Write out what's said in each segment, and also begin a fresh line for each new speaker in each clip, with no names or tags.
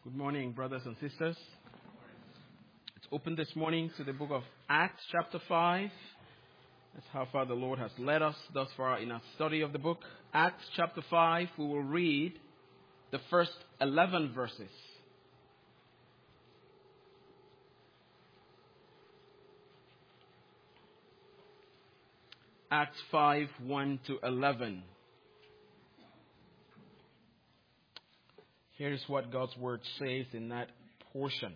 Good morning, brothers and sisters. Let's open this morning to the book of Acts, chapter 5. That's how far the Lord has led us thus far in our study of the book. Acts, chapter 5, we will read the first 11 verses. Acts 5, 1 to 11. Here is what God's word says in that portion.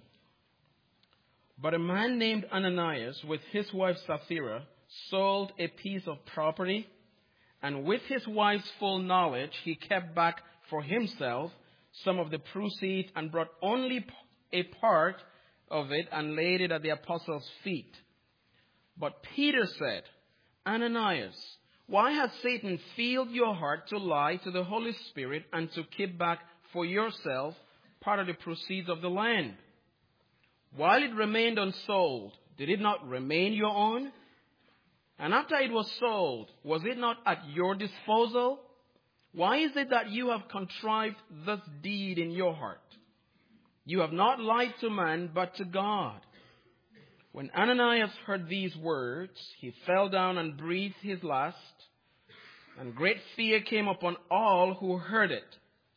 But a man named Ananias, with his wife Sapphira, sold a piece of property, and with his wife's full knowledge, he kept back for himself some of the proceeds and brought only a part of it and laid it at the apostles' feet. But Peter said, Ananias, why has Satan filled your heart to lie to the Holy Spirit and to keep back for yourself part of the proceeds of the land? While it remained unsold, did it not remain your own? And after it was sold, was it not at your disposal? Why is it that you have contrived this deed in your heart? You have not lied to man, but to God. When Ananias heard these words, he fell down and breathed his last, and great fear came upon all who heard it.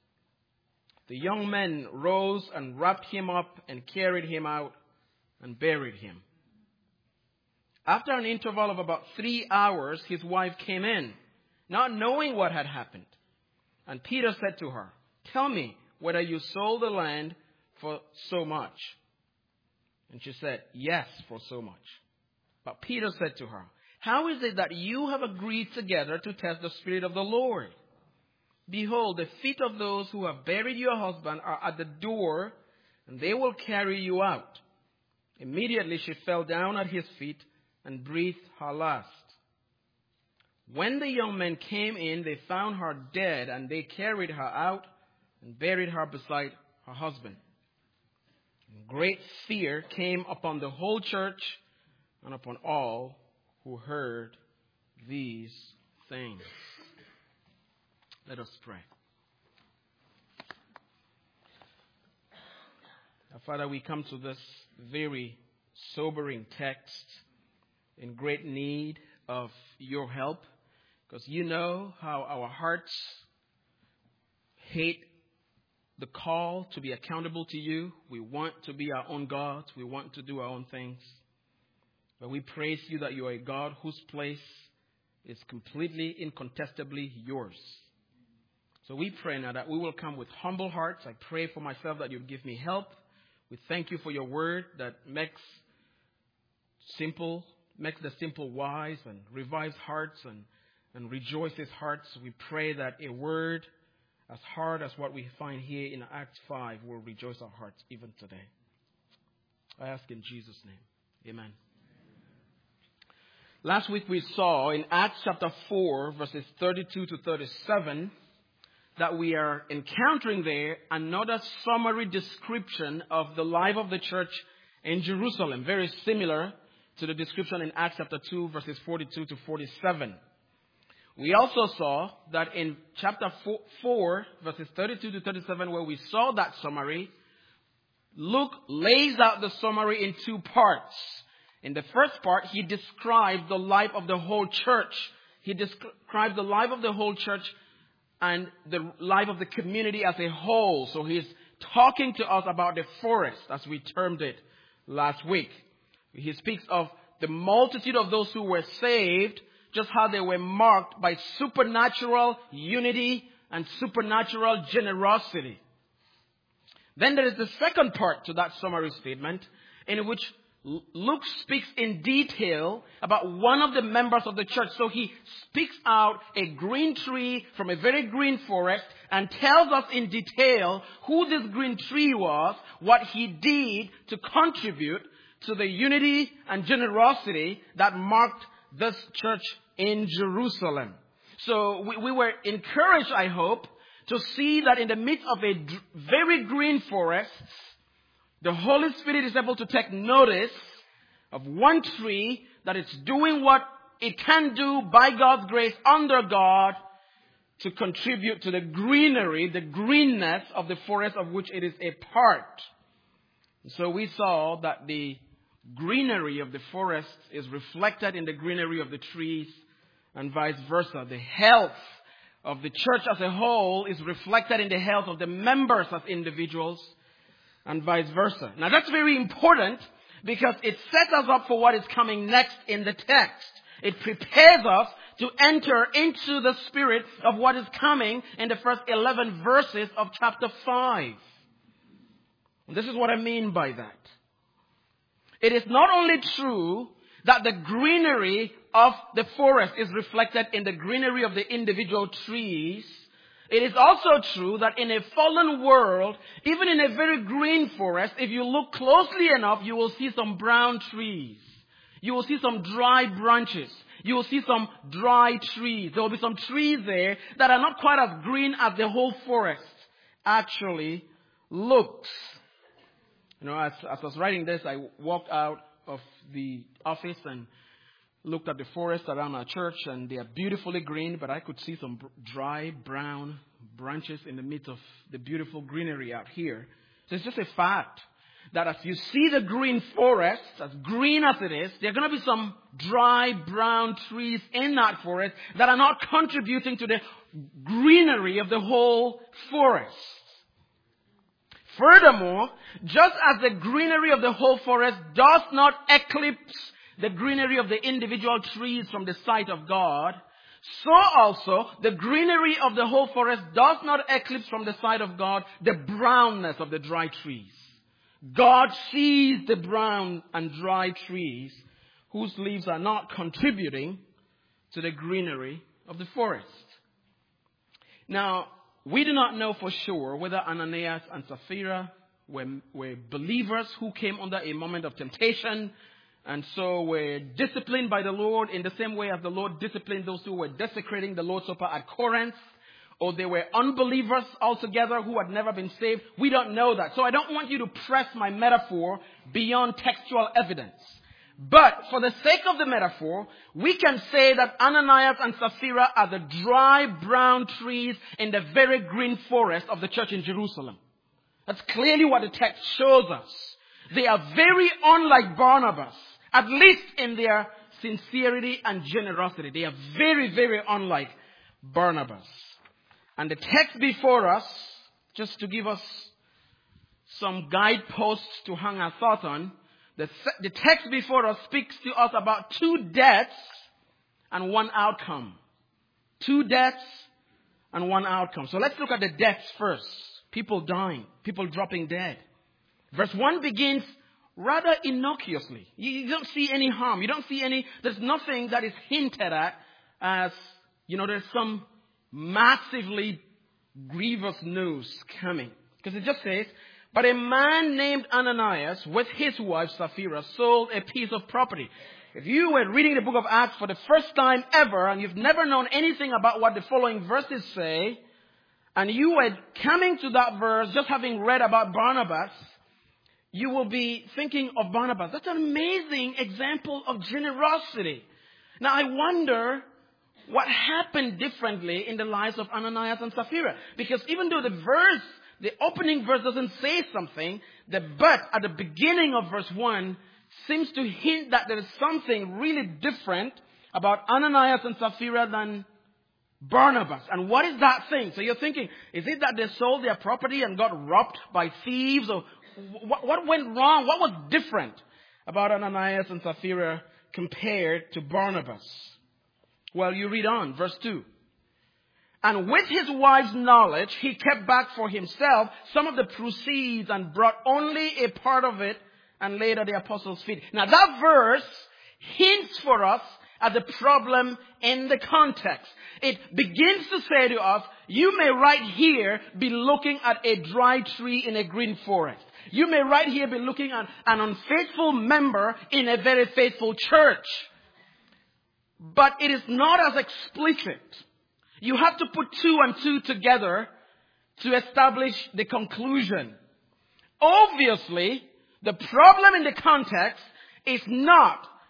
The young men rose and wrapped him up and carried him out and buried him. After an interval of about 3 hours, his wife came in, not knowing what had happened. And Peter said to her, Tell me whether you sold the land for so much. And she said, Yes, for so much. But Peter said to her, How is it that you have agreed together to test the Spirit of the Lord? Behold, the feet of those who have buried your husband are at the door, and they will carry you out. Immediately she fell down at his feet and breathed her last. When the young men came in, they found her dead, and they carried her out and buried her beside her husband. And great fear came upon the whole church and upon all who heard these things. Let us pray. Our Father, we come to this very sobering text in great need of your help, because you know how our hearts hate the call to be accountable to you. We want to be our own gods. We want to do our own things. But we praise you that you are a God whose place is completely, incontestably yours. So we pray now that we will come with humble hearts. I pray for myself that you give me help. We thank you for your word that makes the simple wise and revives hearts and rejoices hearts. We pray that a word as hard as what we find here in Acts 5 will rejoice our hearts even today. I ask in Jesus' name. Amen. Last week we saw in Acts chapter 4 verses 32 to 37 that we are encountering there another summary description of the life of the church in Jerusalem, very similar to the description in Acts chapter 2 verses 42 to 47. We also saw that in chapter 4 verses 32 to 37, where we saw that summary, Luke lays out the summary in two parts. In the first part, he described the life of the whole church. He described the life of the whole church and the life of the community as a whole. So he's talking to us about the forest, as we termed it last week. He speaks of the multitude of those who were saved, just how they were marked by supernatural unity and supernatural generosity. Then there is the second part to that summary statement, in which Luke speaks in detail about one of the members of the church. So he speaks out a green tree from a very green forest and tells us in detail who this green tree was, what he did to contribute to the unity and generosity that marked this church in Jerusalem. So we were encouraged, I hope, to see that in the midst of a very green forest, the Holy Spirit is able to take notice of one tree that it's doing what it can do by God's grace under God to contribute to the greenery, the greenness of the forest of which it is a part. So we saw that the greenery of the forest is reflected in the greenery of the trees and vice versa. The health of the church as a whole is reflected in the health of the members as individuals and vice versa. Now that's very important because it sets us up for what is coming next in the text. It prepares us to enter into the spirit of what is coming in the first 11 verses of chapter 5. This is what I mean by that. It is not only true that the greenery of the forest is reflected in the greenery of the individual trees. It is also true that in a fallen world, even in a very green forest, if you look closely enough, you will see some brown trees. You will see some dry branches. You will see some dry trees. There will be some trees there that are not quite as green as the whole forest actually looks. You know, as I was writing this, I walked out of the office and looked at the forest around our church, and they are beautifully green, but I could see some dry brown branches in the midst of the beautiful greenery out here. So it's just a fact that as you see the green forest, as green as it is, there are going to be some dry brown trees in that forest that are not contributing to the greenery of the whole forest. Furthermore, just as the greenery of the whole forest does not eclipse the greenery of the individual trees from the sight of God, so also the greenery of the whole forest does not eclipse from the sight of God the brownness of the dry trees. God sees the brown and dry trees whose leaves are not contributing to the greenery of the forest. Now, we do not know for sure whether Ananias and Sapphira were believers who came under a moment of temptation and so were disciplined by the Lord in the same way as the Lord disciplined those who were desecrating the Lord's Supper at Corinth. Or they were unbelievers altogether who had never been saved. We don't know that. So I don't want you to press my metaphor beyond textual evidence. But for the sake of the metaphor, we can say that Ananias and Sapphira are the dry brown trees in the very green forest of the church in Jerusalem. That's clearly what the text shows us. They are very unlike Barnabas, at least in their sincerity and generosity. They are very, very unlike Barnabas. And the text before us, just to give us some guideposts to hang our thoughts on, the text before us speaks to us about two deaths and one outcome. Two deaths and one outcome. So let's look at the deaths first. People dying, people dropping dead. Verse 1 begins rather innocuously. You don't see any harm. You don't see there's nothing that is hinted at as, there's some massively grievous news coming. Because it just says, but a man named Ananias with his wife Sapphira sold a piece of property. If you were reading the book of Acts for the first time ever and you've never known anything about what the following verses say, and you were coming to that verse just having read about Barnabas, you will be thinking of Barnabas. That's an amazing example of generosity. Now I wonder what happened differently in the lives of Ananias and Sapphira. Because even though the opening verse doesn't say something, the but at the beginning of verse 1 seems to hint that there is something really different about Ananias and Sapphira than Barnabas. And what is that thing? So you're thinking, is it that they sold their property and got robbed by thieves? Or what went wrong? What was different about Ananias and Sapphira compared to Barnabas? Well, you read on, verse 2. And with his wife's knowledge, he kept back for himself some of the proceeds and brought only a part of it and laid at the apostles' feet. Now that verse hints for us at the problem in the context. It begins to say to us, you may right here be looking at a dry tree in a green forest. You may right here be looking at an unfaithful member in a very faithful church. But it is not as explicit. You have to put two and two together to establish the conclusion. Obviously, the problem in the context is not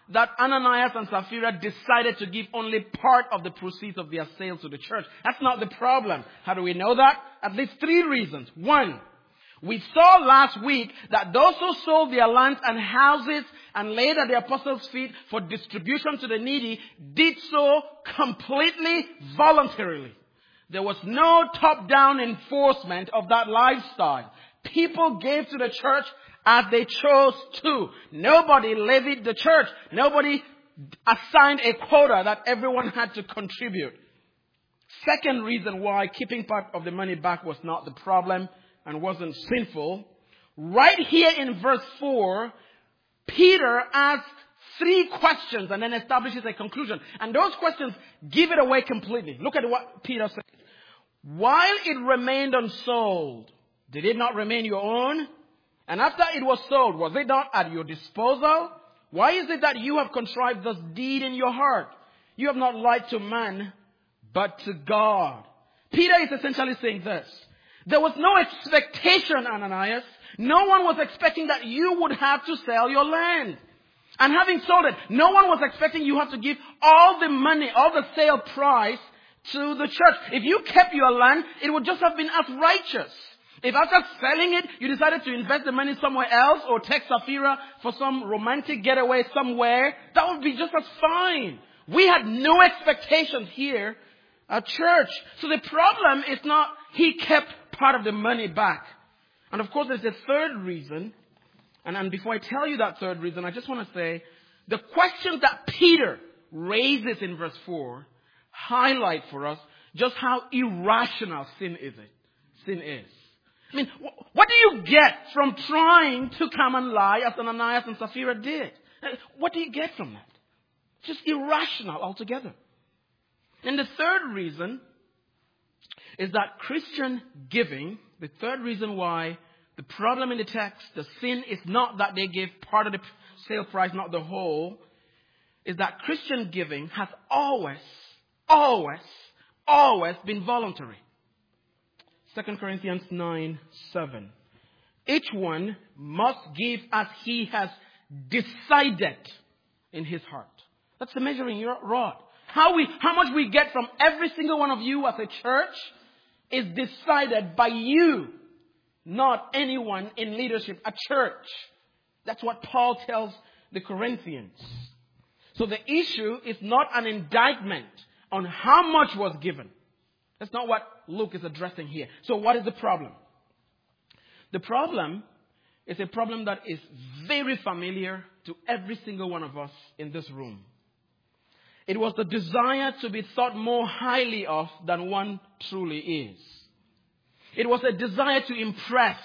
that Ananias and Sapphira decided to give only part of the proceeds of their sale to the church. That's not the problem. How do we know that? At least 3 reasons. 1, we saw last week that those who sold their lands and houses and laid at the apostles' feet for distribution to the needy did so completely voluntarily. There was no top-down enforcement of that lifestyle. People gave to the church as they chose to. Nobody levied the church. Nobody assigned a quota that everyone had to contribute. Second reason why keeping part of the money back was not the problem and wasn't sinful. Right here in verse 4, Peter asks 3 questions and then establishes a conclusion. And those questions give it away completely. Look at what Peter said. While it remained unsold, did it not remain your own? And after it was sold, was it not at your disposal? Why is it that you have contrived this deed in your heart? You have not lied to man, but to God. Peter is essentially saying this. There was no expectation, Ananias. No one was expecting that you would have to sell your land. And having sold it, no one was expecting you have to give all the money, all the sale price to the church. If you kept your land, it would just have been as righteous. If after selling it, you decided to invest the money somewhere else or take Sapphira for some romantic getaway somewhere, that would be just as fine. We had no expectations here at church. So the problem is not he kept part of the money back. And of course, there's a third reason. And before I tell you that third reason, I just want to say the questions that Peter raises in verse 4 highlight for us just how irrational sin is. I mean, what do you get from trying to come and lie as Ananias and Sapphira did? What do you get from that? Just irrational altogether. And the third reason is that Christian giving, the third reason why the problem in the text, the sin is not that they gave part of the sale price, not the whole, is that Christian giving has always been voluntary. 2 Corinthians 9:7. Each one must give as he has decided in his heart. That's the measuring rod. How much we get from every single one of you as a church is decided by you, not anyone in leadership at church. That's what Paul tells the Corinthians. So the issue is not an indictment on how much was given. That's not what Luke is addressing here. So what is the problem? The problem is a problem that is very familiar to every single one of us in this room. It was the desire to be thought more highly of than one truly is. It was a desire to impress.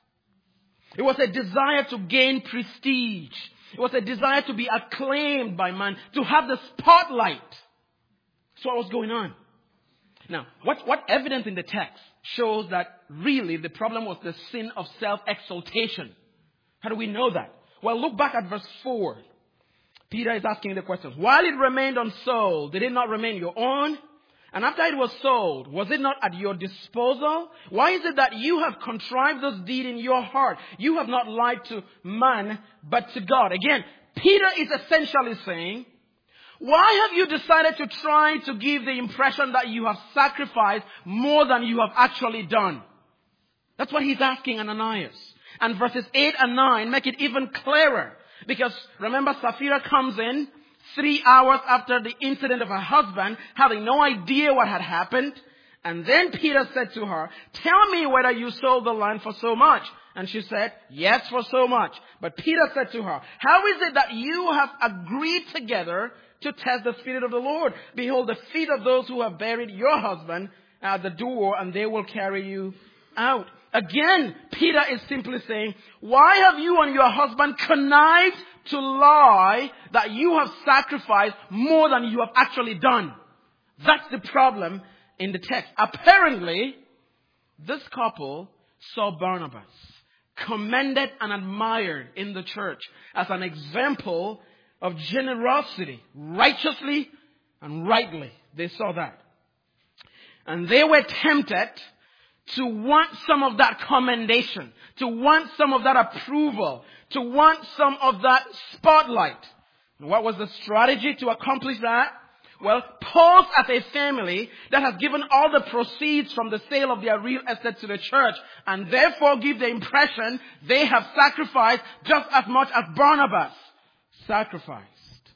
It was a desire to gain prestige. It was a desire to be acclaimed by man, to have the spotlight. That's what was going on. Now, what evidence in the text shows that really the problem was the sin of self-exaltation? How do we know that? Well, look back at verse 4. Peter is asking the questions. While it remained unsold, did it not remain your own? And after it was sold, was it not at your disposal? Why is it that you have contrived this deed in your heart? You have not lied to man, but to God. Again, Peter is essentially saying, why have you decided to try to give the impression that you have sacrificed more than you have actually done? That's what he's asking Ananias. And verses 8 and 9 make it even clearer. Because remember, Sapphira comes in 3 hours after the incident of her husband, having no idea what had happened. And then Peter said to her, tell me whether you sold the land for so much. And she said, yes, for so much. But Peter said to her, how is it that you have agreed together to test the Spirit of the Lord? Behold, the feet of those who have buried your husband at the door, and they will carry you out. Again, Peter is simply saying, why have you and your husband connived to lie that you have sacrificed more than you have actually done? That's the problem in the text. Apparently, this couple saw Barnabas commended and admired in the church as an example of generosity, righteously and rightly. They saw that. And they were tempted to want some of that commendation, to want some of that approval, to want some of that spotlight. And what was the strategy to accomplish that? Well, pose as a family that has given all the proceeds from the sale of their real estate to the church, and therefore give the impression they have sacrificed just as much as Barnabas sacrificed.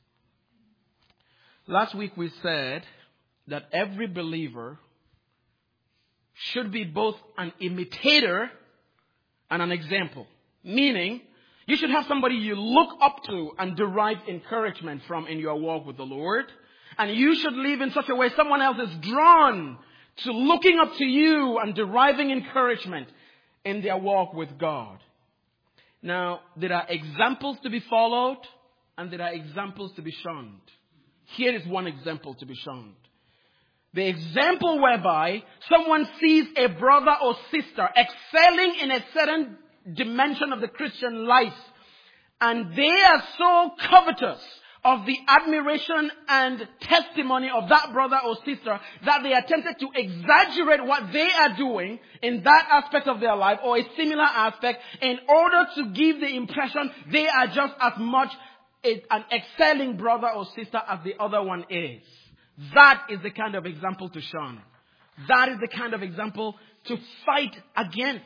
Last week we said that every believer should be both an imitator and an example. Meaning, you should have somebody you look up to and derive encouragement from in your walk with the Lord. And you should live in such a way someone else is drawn to looking up to you and deriving encouragement in their walk with God. Now, there are examples to be followed and there are examples to be shunned. Here is one example to be shunned. The example whereby someone sees a brother or sister excelling in a certain dimension of the Christian life, and they are so covetous of the admiration and testimony of that brother or sister that they are tempted to exaggerate what they are doing in that aspect of their life or a similar aspect in order to give the impression they are just as much an excelling brother or sister as the other one is. That is the kind of example to shun. That is the kind of example to fight against.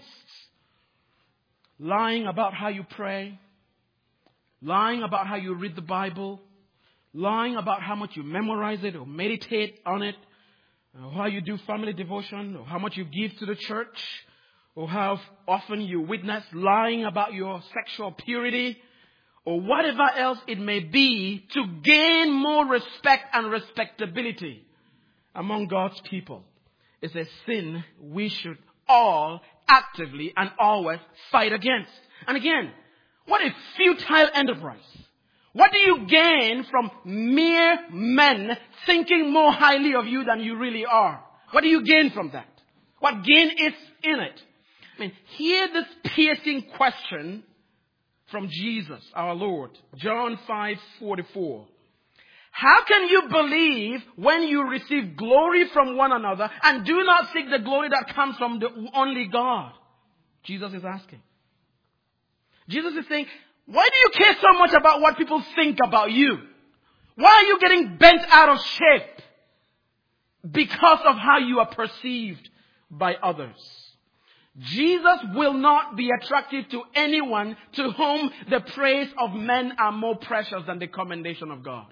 Lying about how you pray. Lying about how you read the Bible. Lying about how much you memorize it or meditate on it. Or how you do family devotion. Or how much you give to the church. Or how often you witness. Lying about your sexual purity. Or whatever else it may be to gain more respect and respectability among God's people is a sin we should all actively and always fight against. And again, what a futile enterprise. What do you gain from mere men thinking more highly of you than you really are? What do you gain from that? What gain is in it? I mean, hear this piercing question from Jesus, our Lord. John 5:44. How can you believe when you receive glory from one another and do not seek the glory that comes from the only God? Jesus is asking. Jesus is saying, why do you care so much about what people think about you? Why are you getting bent out of shape? Because of how you are perceived by others. Jesus will not be attractive to anyone to whom the praise of men are more precious than the commendation of God.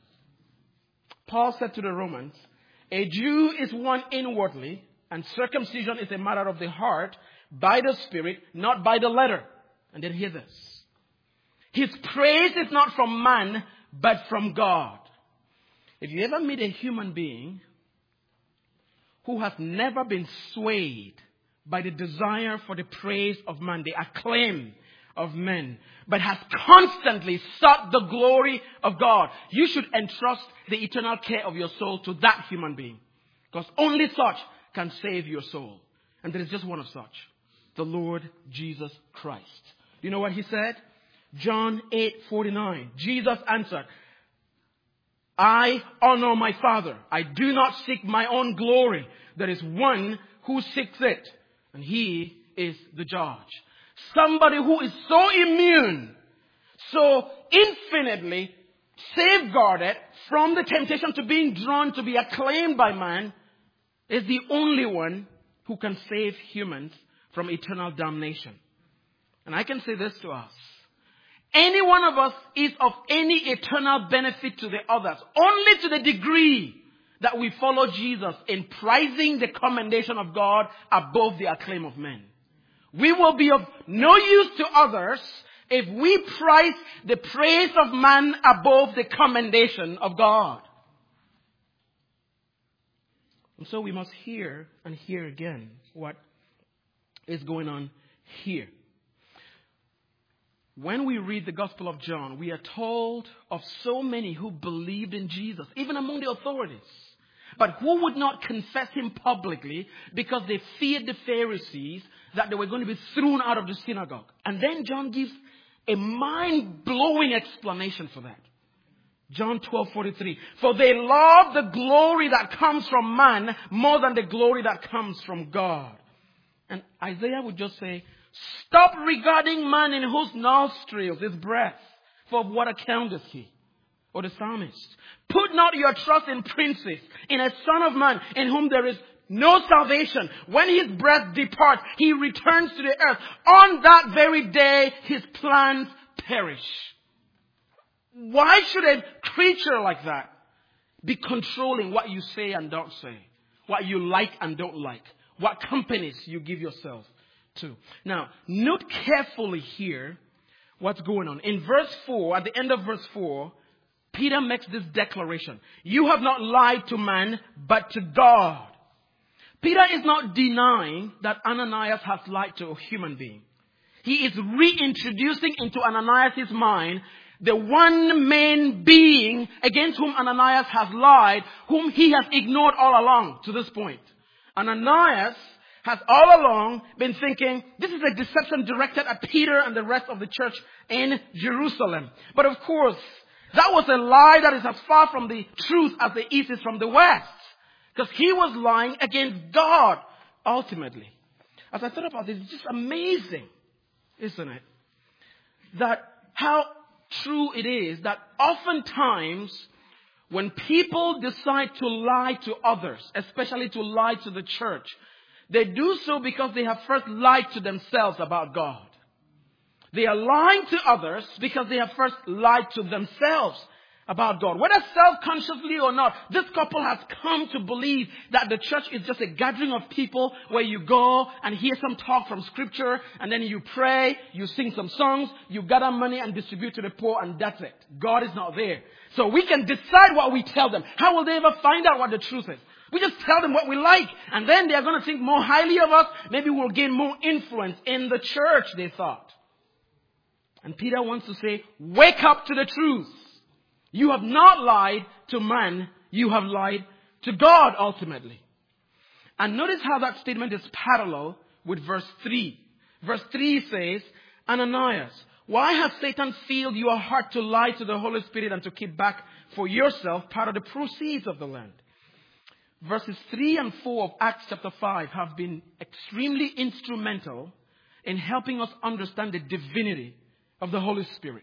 Paul said to the Romans, a Jew is one inwardly, and circumcision is a matter of the heart, by the Spirit, not by the letter. And then hear this. His praise is not from man, but from God. If you ever meet a human being who has never been swayed by the desire for the praise of man, the acclaim of men, but has constantly sought the glory of God, you should entrust the eternal care of your soul to that human being. Because only such can save your soul. And there is just one of such. The Lord Jesus Christ. You know what he said? John 8:49. Jesus answered, I honor my Father. I do not seek my own glory. There is one who seeks it. And he is the judge. Somebody who is so immune, so infinitely safeguarded from the temptation to being drawn to be acclaimed by man, is the only one who can save humans from eternal damnation. And I can say this to us. Any one of us is of any eternal benefit to the others, only to the degree that we follow Jesus in prizing the commendation of God above the acclaim of men. We will be of no use to others if we prize the praise of man above the commendation of God. And so we must hear and hear again what is going on here. When we read the Gospel of John, we are told of so many who believed in Jesus, even among the authorities, but who would not confess him publicly because they feared the Pharisees that they were going to be thrown out of the synagogue. And then John gives a mind-blowing explanation for that. John 12:43. For they love the glory that comes from man more than the glory that comes from God. And Isaiah would just say, stop regarding man in whose nostrils is breath. For of what account is he? Or the psalmist. Put not your trust in princes, in a son of man in whom there is no salvation. When his breath departs, he returns to the earth. On that very day, his plans perish. Why should a creature like that be controlling what you say and don't say? What you like and don't like? What companies you give yourself to? Now, note carefully here what's going on. In verse 4, at the end of verse 4, Peter makes this declaration. You have not lied to man, but to God. Peter is not denying that Ananias has lied to a human being. He is reintroducing into Ananias' mind the one main being against whom Ananias has lied, whom he has ignored all along to this point. Ananias has all along been thinking, this is a deception directed at Peter and the rest of the church in Jerusalem. But of course, that was a lie that is as far from the truth as the east is from the west. Because he was lying against God, ultimately. As I thought about this, it's just amazing, isn't it? That how true it is that oftentimes when people decide to lie to others, especially to lie to the church, they do so because they have first lied to themselves about God. They are lying to others because they have first lied to themselves about God. Whether self-consciously or not, this couple has come to believe that the church is just a gathering of people where you go and hear some talk from scripture and then you pray, you sing some songs, you gather money and distribute to the poor, and that's it. God is not there. So we can decide what we tell them. How will they ever find out what the truth is? We just tell them what we like, and then they're going to think more highly of us. Maybe we'll gain more influence in the church, they thought. And Peter wants to say, wake up to the truth. You have not lied to man, you have lied to God ultimately. And notice how that statement is parallel with verse 3. Verse 3 says, Ananias, why has Satan filled your heart to lie to the Holy Spirit and to keep back for yourself part of the proceeds of the land? Verses 3 and 4 of Acts chapter 5 have been extremely instrumental in helping us understand the divinity of the Holy Spirit.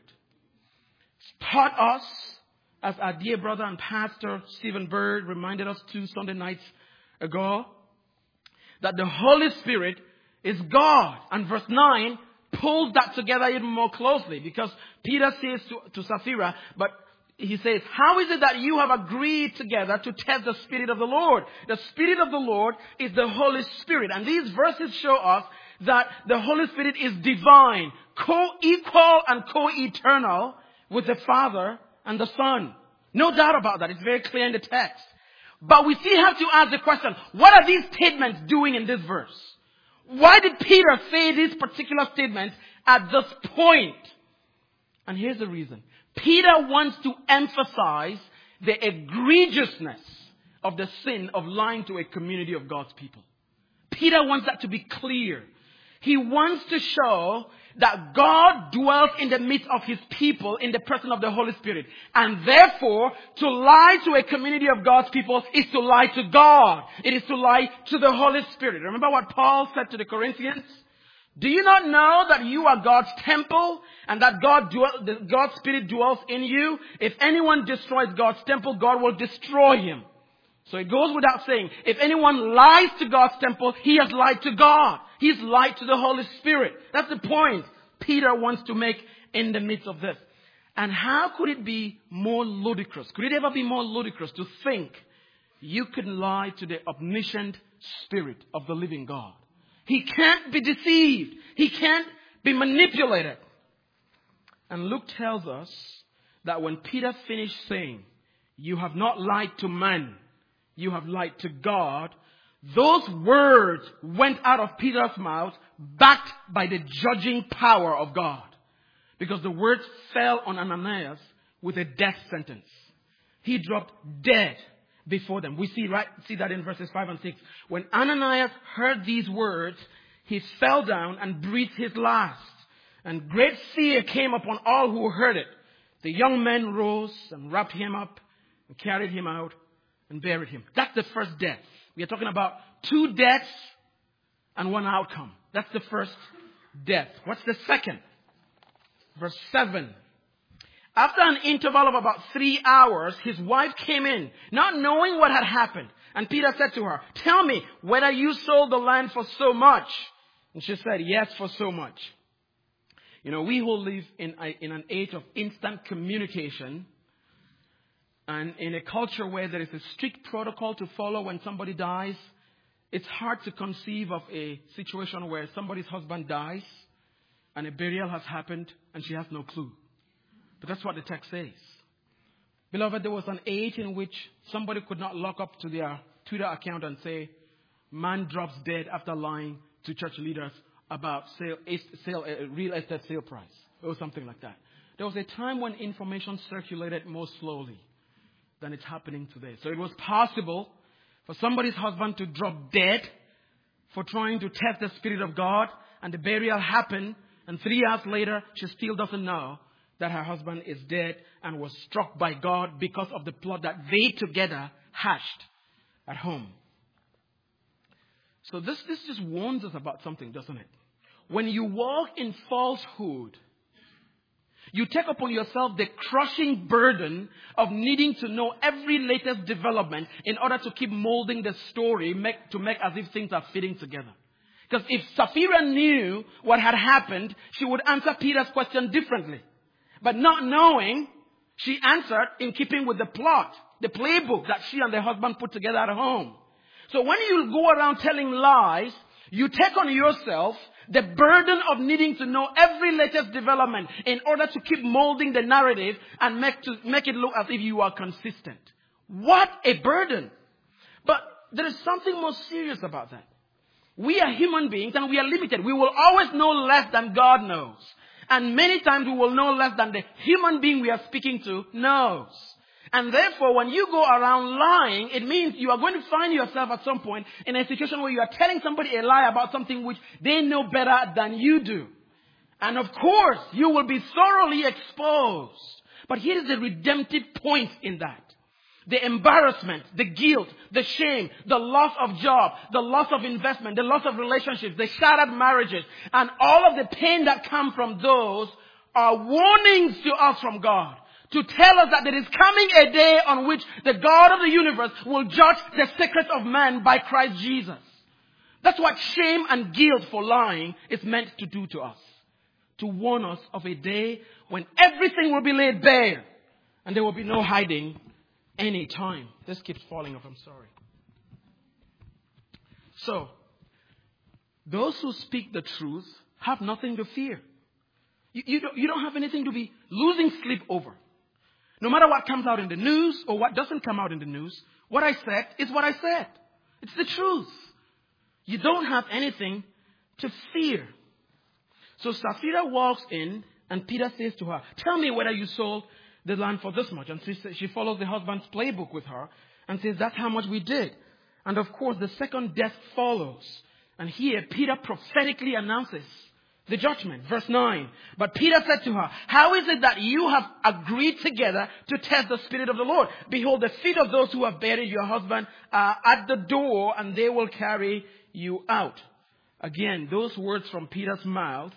It's taught us, as our dear brother and pastor Stephen Bird reminded us 2 Sunday nights ago, that the Holy Spirit is God. And verse 9 pulls that together even more closely, because Peter says to Sapphira, but he says, how is it that you have agreed together to test the Spirit of the Lord? The Spirit of the Lord is the Holy Spirit. And these verses show us that the Holy Spirit is divine, co-equal and co-eternal with the Father and the Son. No doubt about that. It's very clear in the text. But we still have to ask the question, what are these statements doing in this verse? Why did Peter say these particular statements at this point? And here's the reason. Peter wants to emphasize the egregiousness of the sin of lying to a community of God's people. Peter wants that to be clear. He wants to show that God dwells in the midst of his people in the person of the Holy Spirit. And therefore, to lie to a community of God's people is to lie to God. It is to lie to the Holy Spirit. Remember what Paul said to the Corinthians? Do you not know that you are God's temple and that God's Spirit dwells in you? If anyone destroys God's temple, God will destroy him. So it goes without saying, if anyone lies to God's temple, he has lied to God. He's lied to the Holy Spirit. That's the point Peter wants to make in the midst of this. And how could it be more ludicrous? Could it ever be more ludicrous to think you could lie to the omniscient Spirit of the living God? He can't be deceived. He can't be manipulated. And Luke tells us that when Peter finished saying, you have not lied to man, you have lied to God, those words went out of Peter's mouth backed by the judging power of God. Because the words fell on Ananias with a death sentence. He dropped dead before them. We see that in verses 5 and 6. When Ananias heard these words, he fell down and breathed his last. And great fear came upon all who heard it. The young men rose and wrapped him up and carried him out and buried him. That's the first death. We are talking about 2 deaths and 1 outcome. That's the first death. What's the second? Verse 7. After an interval of about 3 hours, his wife came in, not knowing what had happened. And Peter said to her, "Tell me whether you sold the land for so much." And she said, "Yes, for so much." You know, we who live in an age of instant communication and in a culture where there is a strict protocol to follow when somebody dies, it's hard to conceive of a situation where somebody's husband dies and a burial has happened and she has no clue. But that's what the text says. Beloved, there was an age in which somebody could not log up to their Twitter account and say, "Man drops dead after lying to church leaders about real estate sale price," or something like that. There was a time when information circulated more slowly than it's happening today. So it was possible for somebody's husband to drop dead for trying to test the Spirit of God, and the burial happened, and 3 hours later, she still doesn't know that her husband is dead and was struck by God because of the plot that they together hatched at home. So this just warns us about something, doesn't it? When you walk in falsehood, you take upon yourself the crushing burden of needing to know every latest development in order to keep molding the story to make as if things are fitting together. Because if Sapphira knew what had happened, she would answer Peter's question differently. But not knowing, she answered in keeping with the plot, the playbook that she and her husband put together at home. So when you go around telling lies, you take on yourself the burden of needing to know every latest development in order to keep molding the narrative and make it look as if you are consistent. What a burden. But there is something more serious about that. We are human beings and we are limited. We will always know less than God knows. And many times we will know less than the human being we are speaking to knows. And therefore, when you go around lying, it means you are going to find yourself at some point in a situation where you are telling somebody a lie about something which they know better than you do. And of course, you will be thoroughly exposed. But here is the redemptive point in that. The embarrassment, the guilt, the shame, the loss of job, the loss of investment, the loss of relationships, the shattered marriages, and all of the pain that come from those are warnings to us from God. To tell us that there is coming a day on which the God of the universe will judge the secrets of man by Christ Jesus. That's what shame and guilt for lying is meant to do to us. To warn us of a day when everything will be laid bare and there will be no hiding any time. This keeps falling off, I'm sorry. So, those who speak the truth have nothing to fear. You don't have anything to be losing sleep over. No matter what comes out in the news or what doesn't come out in the news, what I said is what I said. It's the truth. You don't have anything to fear. So Sapphira walks in and Peter says to her, "Tell me whether you sold the land for this much." And she follows the husband's playbook with her and says, "That's how much we did." And of course, the second death follows. And here Peter prophetically announces the judgment. Verse 9. But Peter said to her, "How is it that you have agreed together to test the Spirit of the Lord? Behold, the feet of those who have buried your husband are at the door, and they will carry you out." Again, those words from Peter's mouth,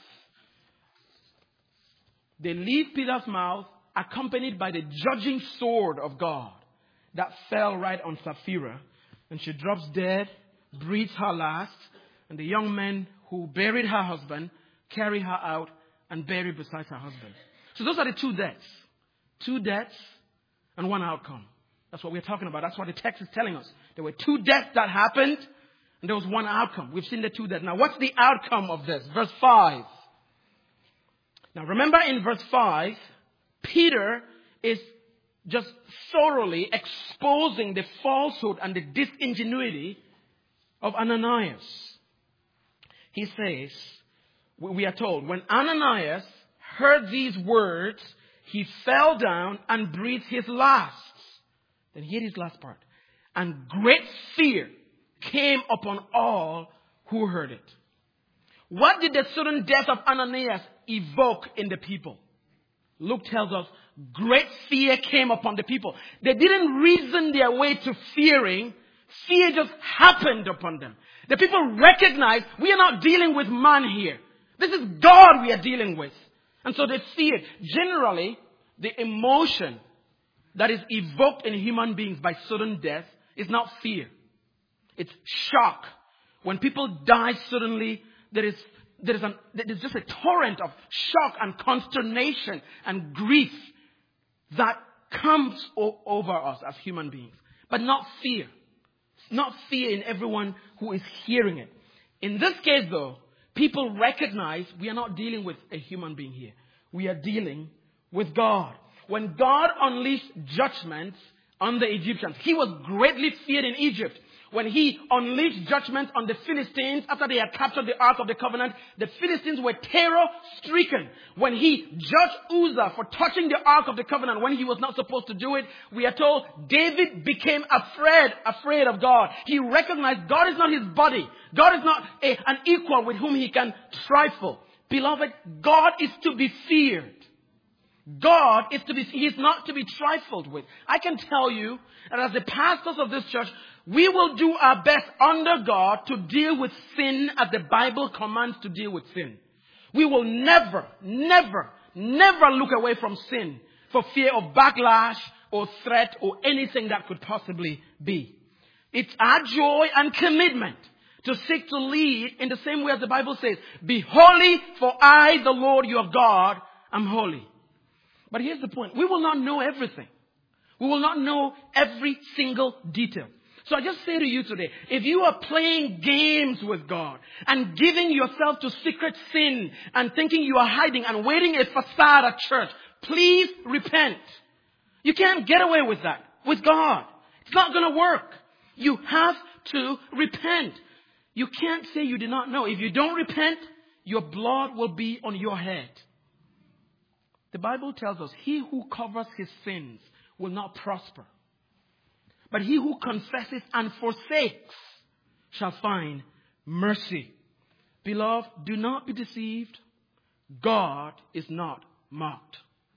they leave Peter's mouth accompanied by the judging sword of God that fell right on Sapphira. And she drops dead, breathes her last, and the young men who buried her husband carry her out and bury beside her husband. So those are the two deaths. Two deaths and one outcome. That's what we're talking about. That's what the text is telling us. There were two deaths that happened and there was one outcome. We've seen the two deaths. Now what's the outcome of this? Verse 5. Now remember in verse 5, Peter is just thoroughly exposing the falsehood and the disingenuity of Ananias. He says, we are told, when Ananias heard these words, he fell down and breathed his last. Then hear his last part. And great fear came upon all who heard it. What did the sudden death of Ananias evoke in the people? Luke tells us great fear came upon the people. They didn't reason their way to fearing. Fear just happened upon them. The people recognized we are not dealing with man here. This is God we are dealing with. And so they feared. Generally, the emotion that is evoked in human beings by sudden death is not fear. It's shock. When people die suddenly, there is just a torrent of shock and consternation and grief that comes over us as human beings. But not fear. Not fear in everyone who is hearing it. In this case, though, people recognize we are not dealing with a human being here. We are dealing with God. When God unleashed judgments on the Egyptians, He was greatly feared in Egypt. When He unleashed judgment on the Philistines after they had captured the Ark of the Covenant, the Philistines were terror-stricken. When He judged Uzzah for touching the Ark of the Covenant when he was not supposed to do it, we are told David became afraid of God. He recognized God is not his body. God is not an equal with whom he can trifle. Beloved, God is to be feared. God is He is not to be trifled with. I can tell you that as the pastors of this church, we will do our best under God to deal with sin as the Bible commands to deal with sin. We will never look away from sin for fear of backlash or threat or anything that could possibly be. It's our joy and commitment to seek to lead in the same way as the Bible says, be holy for I, the Lord your God, am holy. But here's the point. We will not know everything. We will not know every single detail. So I just say to you today, if you are playing games with God and giving yourself to secret sin and thinking you are hiding and waiting a facade at church, please repent. You can't get away with that with God. It's not going to work. You have to repent. You can't say you did not know. If you don't repent, your blood will be on your head. The Bible tells us, he who covers his sins will not prosper. But he who confesses and forsakes shall find mercy. Beloved, do not be deceived. God is not mocked.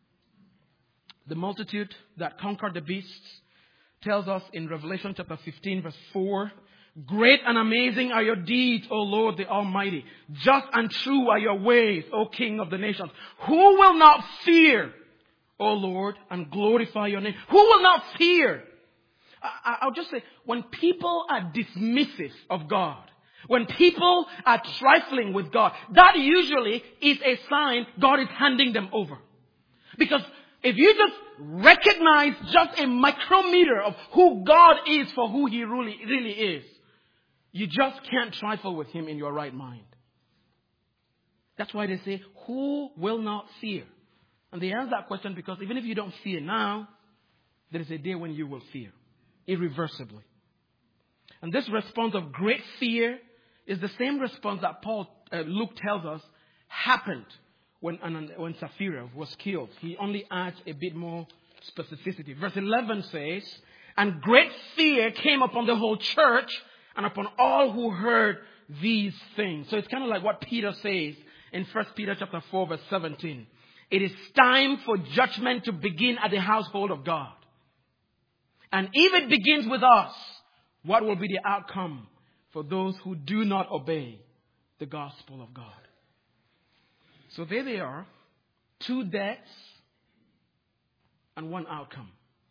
The multitude that conquered the beasts tells us in Revelation chapter 15 verse 4, great and amazing are your deeds, O Lord the Almighty. Just and true are your ways, O King of the nations. Who will not fear, O Lord, and glorify your name? Who will not fear? I'll just say, when people are dismissive of God, when people are trifling with God, that usually is a sign God is handing them over. Because if you just recognize just a micrometer of who God is for who He really is, you just can't trifle with Him in your right mind. That's why they say, who will not fear? And they answer that question because even if you don't fear now, there is a day when you will fear. Irreversibly. And this response of great fear is the same response that Luke tells us happened when Sapphira was killed. He only adds a bit more specificity. Verse 11 says, and great fear came upon the whole church and upon all who heard these things. So it's kind of like what Peter says in 1 Peter chapter 4 verse 17. It is time for judgment to begin at the household of God. And if it begins with us, what will be the outcome for those who do not obey the gospel of God? So there they are, 2 deaths and 1 outcome.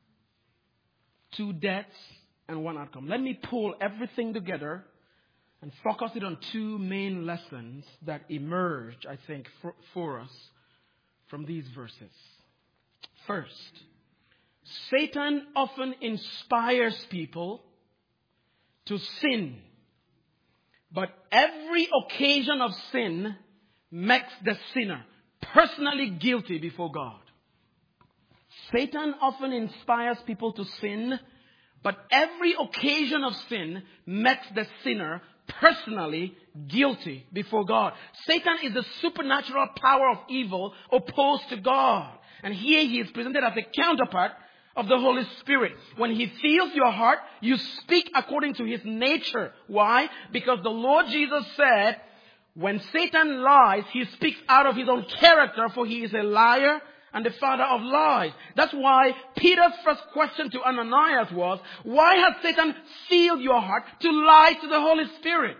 2 deaths and 1 outcome. Let me pull everything together and focus it on 2 main lessons that emerge, I think, for us from these verses. First, Satan often inspires people to sin. But every occasion of sin makes the sinner personally guilty before God. Satan often inspires people to sin, but every occasion of sin makes the sinner personally guilty before God. Satan is the supernatural power of evil opposed to God. And here he is presented as a counterpart of the Holy Spirit. When He fills your heart, you speak according to His nature. Why? Because the Lord Jesus said, when Satan lies, he speaks out of his own character, for he is a liar and the father of lies. That's why Peter's first question to Ananias was, why has Satan filled your heart to lie to the Holy Spirit?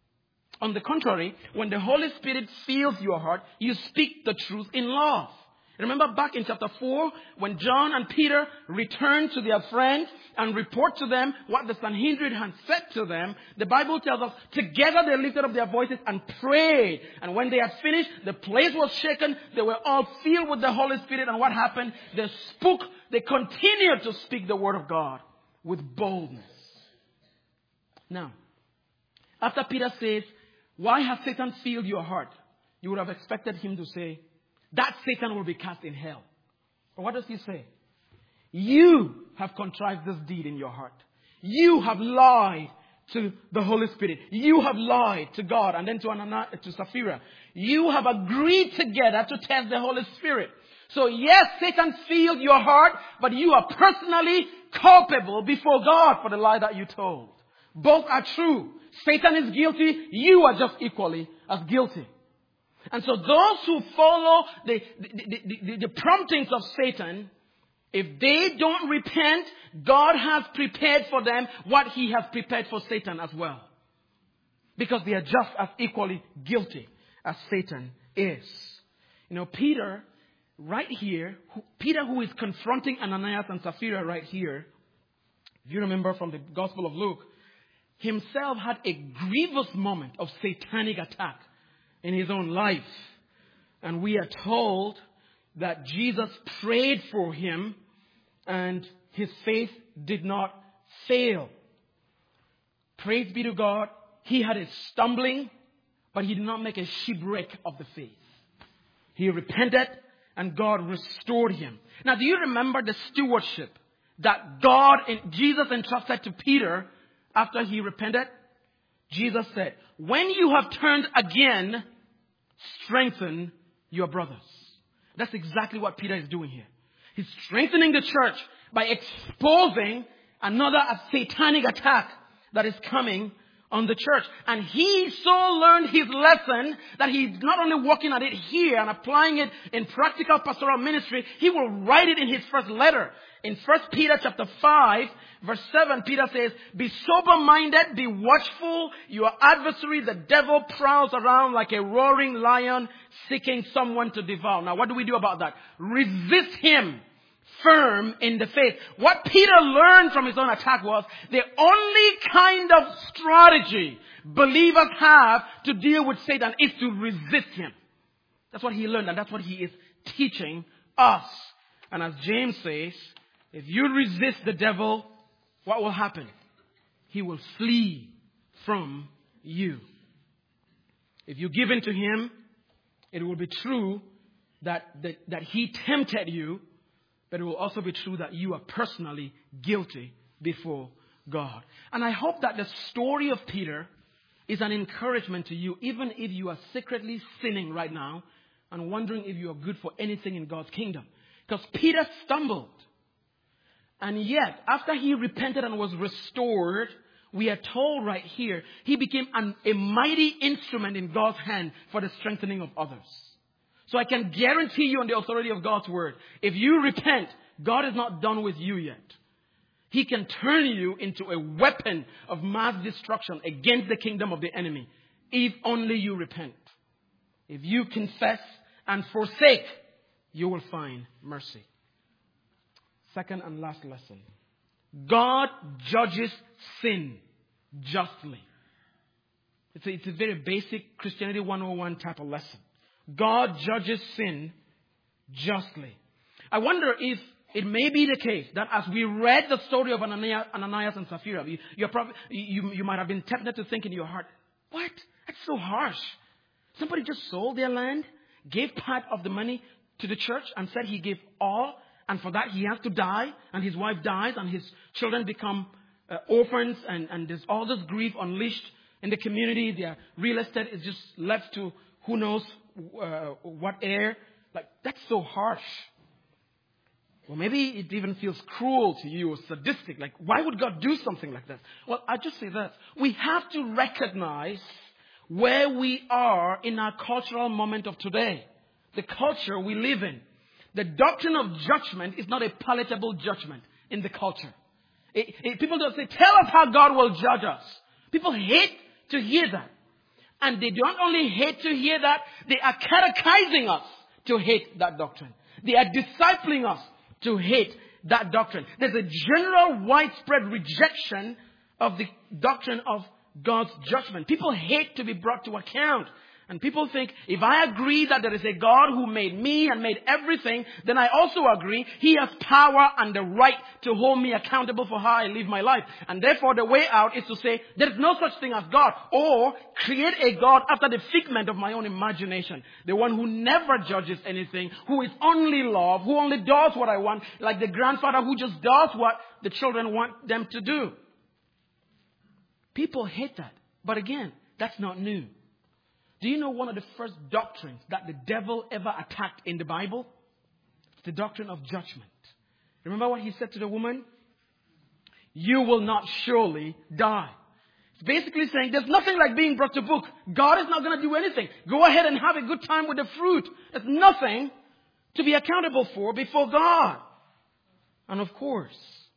On the contrary, when the Holy Spirit fills your heart, you speak the truth in love. Remember back in chapter 4, when John and Peter returned to their friends and report to them what the Sanhedrin had said to them, the Bible tells us, together they lifted up their voices and prayed. And when they had finished, the place was shaken. They were all filled with the Holy Spirit. And what happened? They continued to speak the word of God with boldness. Now, after Peter says, why has Satan filled your heart? You would have expected him to say, that Satan will be cast in hell. But what does he say? You have contrived this deed in your heart. You have lied to the Holy Spirit. You have lied to God. And then to Sapphira. You have agreed together to test the Holy Spirit. So yes, Satan filled your heart, but you are personally culpable before God for the lie that you told. Both are true. Satan is guilty. You are just equally as guilty. And so those who follow the promptings of Satan, if they don't repent, God has prepared for them what he has prepared for Satan as well. Because they are just as equally guilty as Satan is. You know, Peter, right here, Peter who is confronting Ananias and Sapphira right here, if you remember from the Gospel of Luke, himself had a grievous moment of satanic attack in his own life. And we are told that Jesus prayed for him and his faith did not fail. Praise be to God. He had a stumbling, but he did not make a shipwreck of the faith. He repented and God restored him. Now, do you remember the stewardship that Jesus entrusted to Peter after he repented? Jesus said, when you have turned again, strengthen your brothers. That's exactly what Peter is doing here. He's strengthening the church by exposing another satanic attack that is coming on the church. And he so learned his lesson that he's not only working at it here and applying it in practical pastoral ministry, he will write it in his first letter. In 1 Peter chapter 5, verse 7, Peter says, be sober-minded, be watchful. Your adversary, the devil, prowls around like a roaring lion seeking someone to devour. Now, what do we do about that? Resist him firm in the faith. What Peter learned from his own attack was the only kind of strategy believers have to deal with Satan is to resist him. That's what he learned, and that's what he is teaching us. And as James says, if you resist the devil, what will happen? He will flee from you. If you give in to him, it will be true that he tempted you, but it will also be true that you are personally guilty before God. And I hope that the story of Peter is an encouragement to you, even if you are secretly sinning right now and wondering if you are good for anything in God's kingdom. Because Peter stumbled. And yet, after he repented and was restored, we are told right here, he became a mighty instrument in God's hand for the strengthening of others. So I can guarantee you on the authority of God's word, if you repent, God is not done with you yet. He can turn you into a weapon of mass destruction against the kingdom of the enemy, if only you repent. If you confess and forsake, you will find mercy. Second and last lesson. God judges sin justly. It's a very basic Christianity 101 type of lesson. God judges sin justly. I wonder if it may be the case that as we read the story of Ananias and Sapphira, you might have been tempted to think in your heart, what? That's so harsh. Somebody just sold their land, gave part of the money to the church and said he gave all, and for that he has to die, and his wife dies, and his children become orphans, and there's all this grief unleashed in the community. Their real estate is just left to who knows what heir. Like, that's so harsh. Or maybe it even feels cruel to you or sadistic. Like, why would God do something like that? Well, I just say that. We have to recognize where we are in our cultural moment of today. The culture we live in. The doctrine of judgment is not a palatable judgment in the culture. People don't say, tell us how God will judge us. People hate to hear that. And they don't only hate to hear that, they are catechizing us to hate that doctrine. They are discipling us to hate that doctrine. There's a general widespread rejection of the doctrine of God's judgment. People hate to be brought to account. And people think, if I agree that there is a God who made me and made everything, then I also agree He has power and the right to hold me accountable for how I live my life. And therefore the way out is to say, there is no such thing as God. Or create a God after the figment of my own imagination. The one who never judges anything, who is only love, who only does what I want, like the grandfather who just does what the children want them to do. People hate that. But again, that's not new. Do you know one of the first doctrines that the devil ever attacked in the Bible? It's the doctrine of judgment. Remember what he said to the woman? You will not surely die. It's basically saying there's nothing like being brought to book. God is not going to do anything. Go ahead and have a good time with the fruit. There's nothing to be accountable for before God. And of course,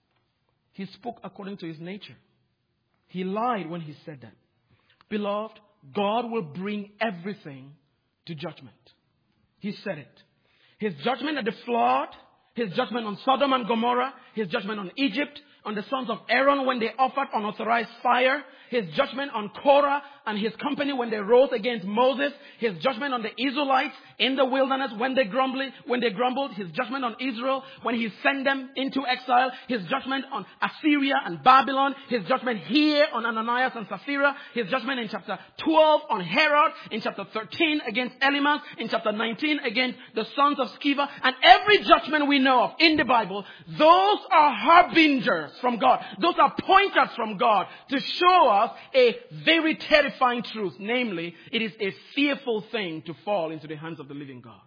he spoke according to his nature. He lied when he said that. Beloved, God will bring everything to judgment. He said it. His judgment at the flood, His judgment on Sodom and Gomorrah, His judgment on Egypt, on the sons of Aaron when they offered unauthorized fire, His judgment on Korah and his company when they rose against Moses, His judgment on the Israelites in the wilderness when they grumbled, His judgment on Israel when He sent them into exile, His judgment on Assyria and Babylon, His judgment here on Ananias and Sapphira, His judgment in chapter 12 on Herod, in chapter 13 against Elimas, in chapter 19 against the sons of Sceva, and every judgment we know of in the Bible, those are harbingers from God. Those are pointers from God to show us a very terrifying truth. Namely, it is a fearful thing to fall into the hands of the living God.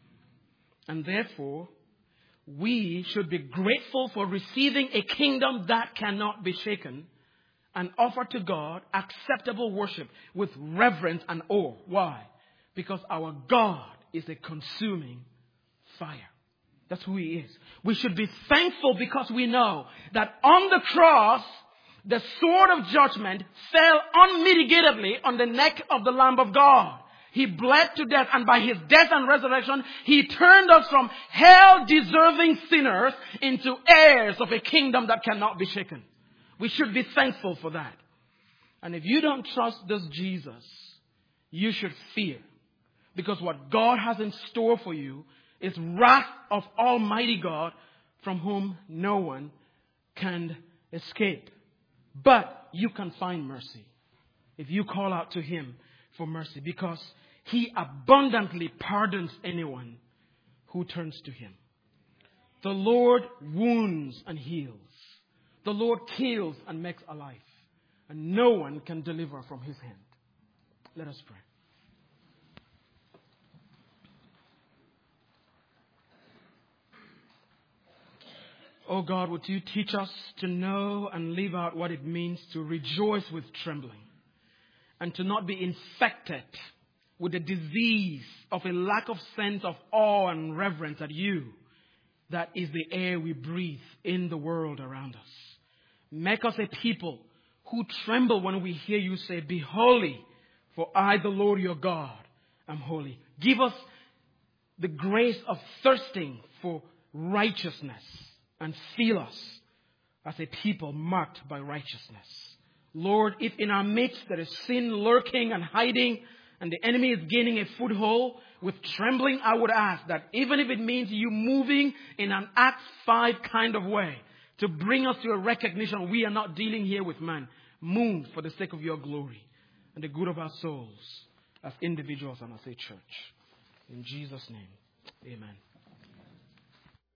And therefore, we should be grateful for receiving a kingdom that cannot be shaken and offer to God acceptable worship with reverence and awe. Why? Because our God is a consuming fire. That's who He is. We should be thankful because we know that on the cross, the sword of judgment fell unmitigatably on the neck of the Lamb of God. He bled to death, and by His death and resurrection, He turned us from hell-deserving sinners into heirs of a kingdom that cannot be shaken. We should be thankful for that. And if you don't trust this Jesus, you should fear. Because what God has in store for you is wrath of Almighty God, from whom no one can escape. But you can find mercy if you call out to Him for mercy, because He abundantly pardons anyone who turns to Him. The Lord wounds and heals. The Lord kills and makes alive. And no one can deliver from His hand. Let us pray. Oh God, would You teach us to know and live out what it means to rejoice with trembling, and to not be infected with the disease of a lack of sense of awe and reverence at You, that is the air we breathe in the world around us. Make us a people who tremble when we hear You say, "Be holy, for I, the Lord your God, am holy." Give us the grace of thirsting for righteousness, and fill us as a people marked by righteousness. Lord, if in our midst there is sin lurking and hiding, and the enemy is gaining a foothold, with trembling I would ask that even if it means You moving in an Acts 5 kind of way to bring us to a recognition we are not dealing here with man, move for the sake of Your glory and the good of our souls as individuals and as a church. In Jesus' name, amen.